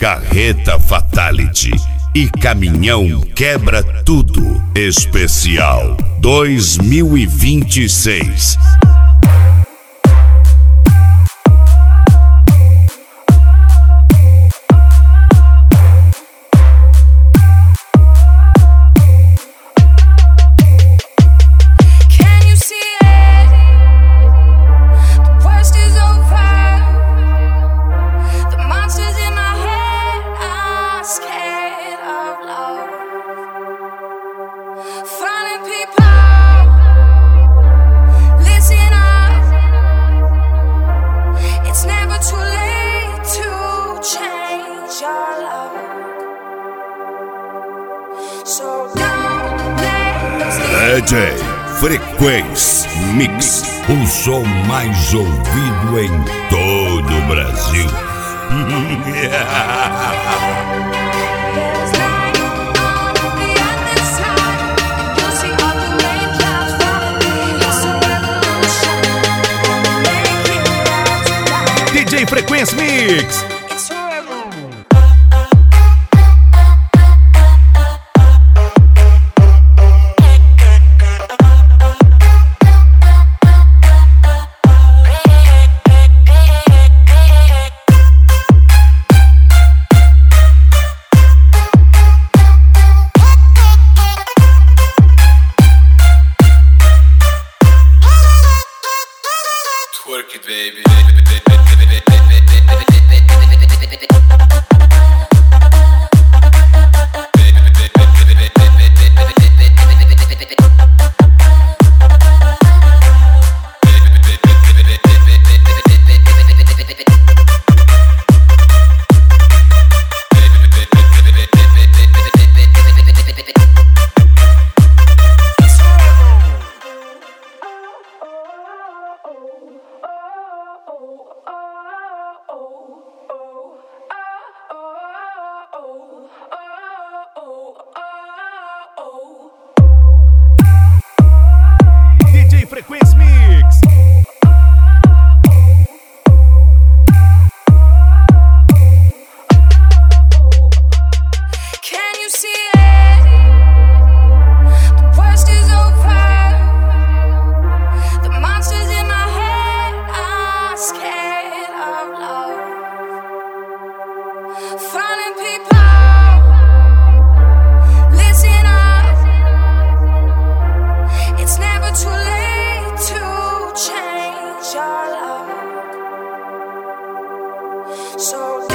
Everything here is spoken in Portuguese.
Carreta Fatality e Caminhão Quebra Tudo Especial 2026. DJ Frequência Mix, o som mais ouvido em todo o Brasil. DJ Frequência Mix. Work it, baby. DJ Frequência Mix. Can you see it? The worst is over. The monsters in my head are scared of love. Falling people, listen up. It's never too late to change your love. So